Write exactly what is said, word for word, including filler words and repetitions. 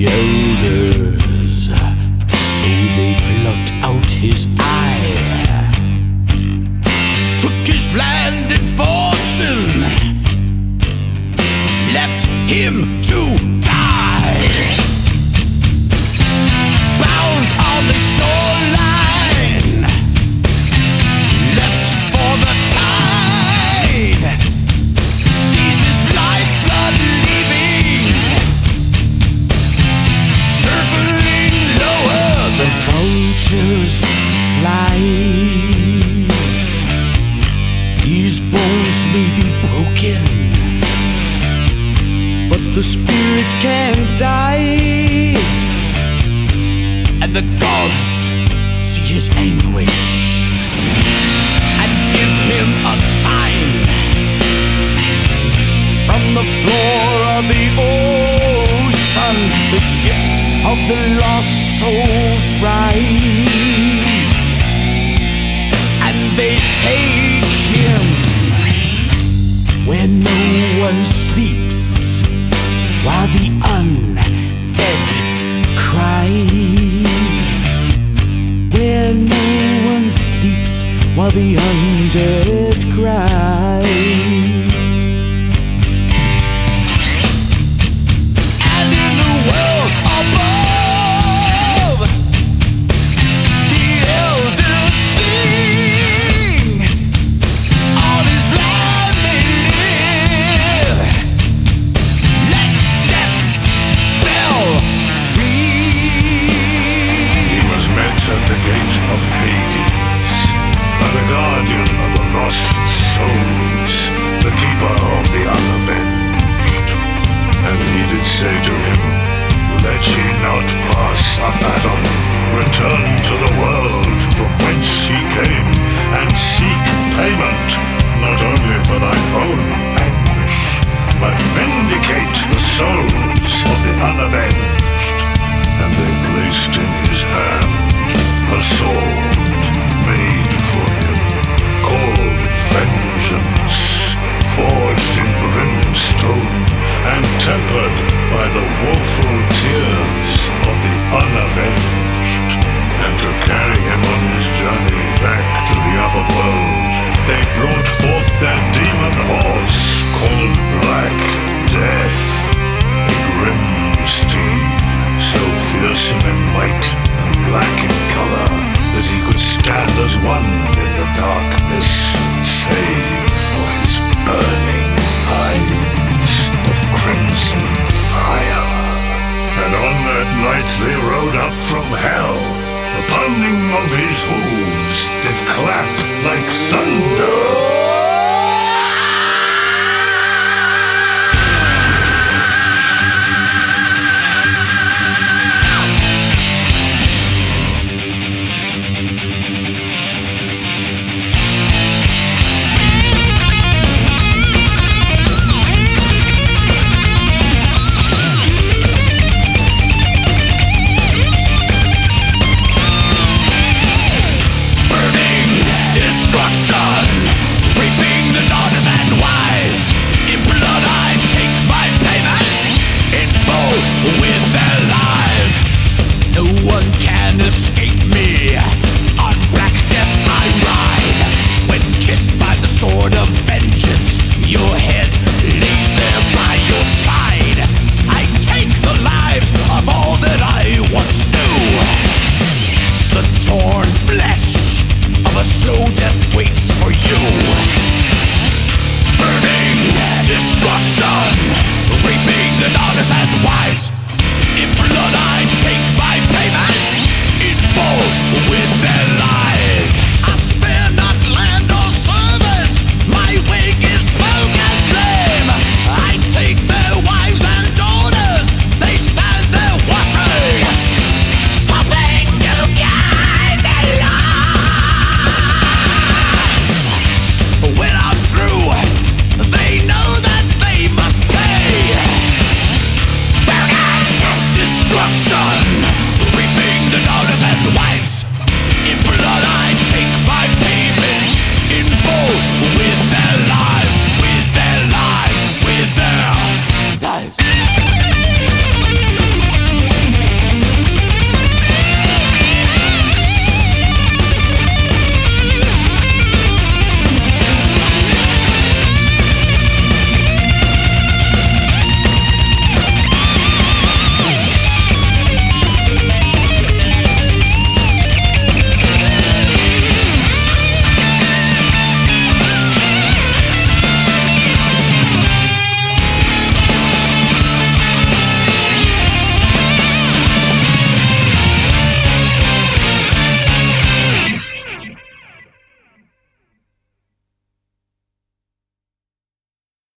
elders, so they plucked out his eye, took his land and fortune, left him to die. Bound on the shoreline, left for the tide, sees his lifeblood leaving, circling lower, the vultures fly. These bones may be broken, but the spirit can't die. And the gods see his anguish and give him a sign. From the floor of the ocean, the ship of the lost souls rise, and they take him where no one sleeps, while the undead cry. Where no one sleeps, while the undead cry. And in the world above, the elders sing. On his land they live. Let death's bell ring. He was met at the gate of Hades by the guardian of the lost souls, the keeper of the unavenged. And he did say to him, let ye not pass up Adam, return to the world from whence ye came, and seek payment, not only for thine own anguish, but vindicate the souls of the unavenged. And they placed in his hand a sword made for him, called Vengeance, forged in brimstone, and tempered by the woeful tears of the unavenged. And to carry him on his journey back to the upper world, they brought forth their demon horse, called Black Death, a grim steed, so fearsome in might and black in color, that he could stand as one in the darkness, save for his burning eyes of crimson fire. And on that night they rode up from hell. The pounding of his hooves did clap like thunder. Reaping the daughters and wives in blood.